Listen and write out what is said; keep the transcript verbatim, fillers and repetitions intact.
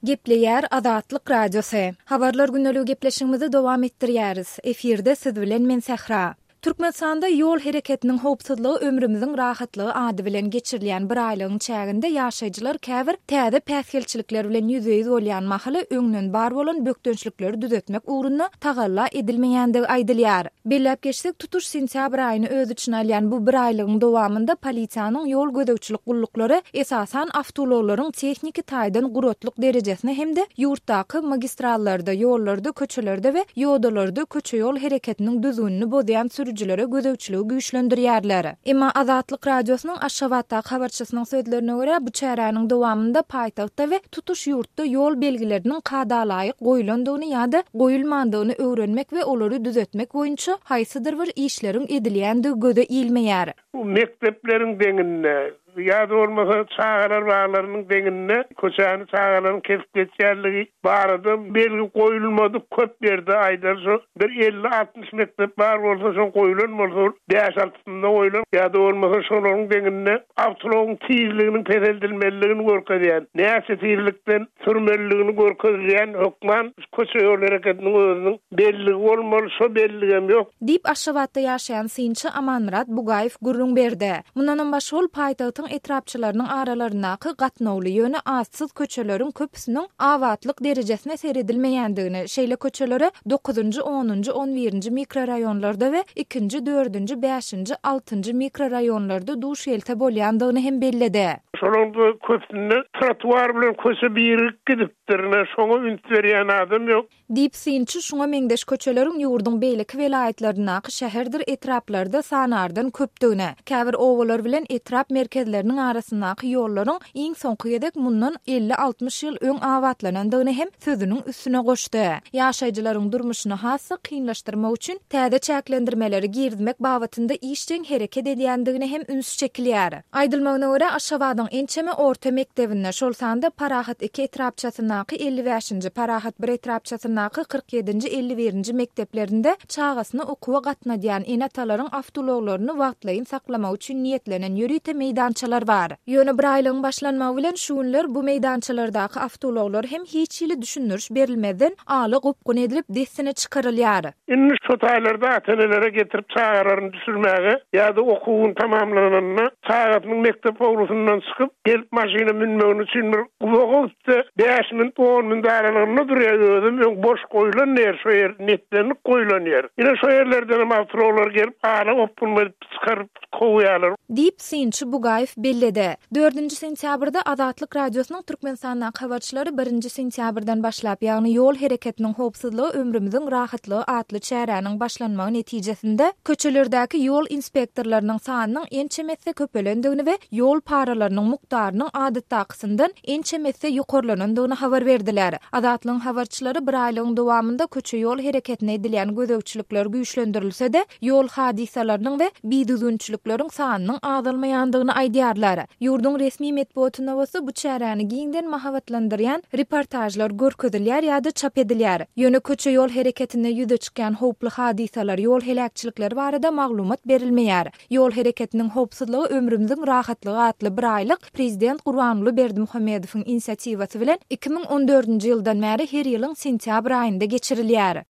Gepleyer Azatlyk Radiosu. Habarlar günnälik gepleşigimizi dowam etdirýäris. Efirde siz bilen men Sahra. Türkmenistanda yol hereketiniň howpsuzlygy ömrümiziň rahatlygy ady bilen geçirilýän bir aýlygyň çäginde ýaşaýjylar käbir täze päsgelçilikler bilen ýüzüýüz bolýan mahaly öňünden bar bolan bökdönçlikleri düzetmek uğruna tagalla edilmeýändigi aýdylýar. Bellep geçsek tutuş sentýabr aýyny öz içine alýan bu bir aýlygyň dowamında polisiýanyň ýol gödäwçilik gullukları esasan awtologlaryň tehnik taýdan gurotlyk derejesine hemde ýurtdaky magistrallarda, ýollarda, köçelerde we ýodalarda köçe ýol hereketiniň düzgünlüğini bozýan sürücülere gödäwçiligi güýçlendirýärler. Emma Azatlyk Radiosynyň Aşgabatda habarçysynyň sözlerine görä bu çäranyň dowamında paýtagtda we tutuş ýurtda ýol belgileriniň kadalaýyk goýulandygyny ýa-da goýulmandygyny öwrenmek we olary düzetmek boýunça haýsydyr bir işleriň edilýändigi göze ilmeýär. Bu mektepleriň deňinde ýa-da bolmasa çağalar bağlarynyň deňinde köçäni çağalaryň kesip geçýärligi barada belgi goýulmady köp berde aýdar şu bir elli altmış mektep bar bolsa şo goýulanmasa beş altysynda goýulan ýa-da bolmasa şolaryň deňinde awtologyň tizliginiň pereldilmeligini görkezýän näçe tizlikden sürmeligini görkezýän hukman köçe ýol hereketiniň özüniň belligi bolmaly şo belligem ýok diýip Aşgabatda ýaşaýan synçy Amanmurat Bugaýew gurrun berdi. Mundan başga ol paýtagtyň etrapçylarynyň aralaryndaky gatnawly ýöne azsyz köçeleriň köpüsiniň awatlyk derejesine seredilmeýändigini, şeýle köçelere dokuzunjy, onunjy, on birinji mikroraýonlarda we ikinji, dördünjü, beşinji, altynjy mikroraýonlarda duş ýelte bolýandygyny hem belledi. Şolanda köpüsinde trotuar bilen köse birik gidipdirine şoňa üns berýän adam ýok. Diýip synçy şoňa meňdeş köçeleriň ýurdun beýlik welaýatlarynaky şäherdir etraplarda sanardan köpdigine, käbir owalar bilen etrap merkezleriniň arasyndaky ýollaryň iň soňky gedek mundan elli altmış ýyl öň awatlanandygyny hem sözüniň üstüne goşdy. Ýaşaýjylaryň durmuşyny hassa kynlaşdyrmak üçin täze çäklendirmeleri girdmek babatynda işçiň hereket edýändigini hem üns çekilýär. Aýdylmagyna görä Aşgabatyň ençeme orta mektebinde şol sanda parahat iki etrapçasyndaky elli beşinji parahat bir etrapçasyndaky kırk ýedinji elli birinji mekteplerinde çağasyny okuwa gatnadýan enatalaryň awtologlaryny wagtlaýyn saklamak üçin niýetlenen ýörite meýdançalar bar. Ýöne bir aýlygyň başlanmagy bilen şuňlar bu meýdançalardaky awtologlar hem hiç ýyly düşündürüş berilmeden aly gopgun edilip dessine çykarylýar. Indi şu taýlarda atanelere getirip çağararyny düşürmäge ýa-da okuwun tamamlananyna çağatynyň mektep owrusyndan çykyp gelip maşyna minmegini üçin bir wagtda beş minut on minut aralygyna durýar özüm ýok boş goýulan ýer şo ýer netlenip goýulan ýer. Ine şo ýerlerden awtologlar gelip aly gopgun edip çykaryp goýýarlar. Diýip synçy Bugaýew belledi. dördünjü sentýabrda Azatlyk Radiosynyň Türkmenistandan habarçylary birinji sentýabrdan başlap ýagny ýol hereketiniň howpsuzlygy ömrümiziň rahatlygy atly çäranyň başlanmagy netijesinde köçelerdäki ýol inspektorlarynyň sanynyň ençemese köpelendigini we ýol paralarynyň mukdarynyň adatdakysyndan ençemese ýokarlanandygyny habar berdiler. Azatlyň habarçylary bir aýlygyň dowamında köçe ýol hereketine edilýän gödäwçilikler güýçlendirilse-de ýol hadisalarynyň we biýdüzünçülikleriň sanynyň azalmaýandygyny aýdýarlar. Ýurdun resmi medeniýet nawasy bu çärany giňden mahabatlandyrýan reportajlar görkezilýär ýa-da çap edilýär. Ýöne köçe ýol hereketine ýüze çykýan howply hadisalar, ýol helakçylikleri barada maglumat berilmeýär. Ýol hereketiniň howpsuzlygy ömrümiziň rahatlygy atly bir aýlyk Prezident Gurbanuly Berdimuhammedowyň inisiativasy bilen iki ming on dördünjü ýyldan bäri her ýylyň sentýabr aýynda geçirilýär.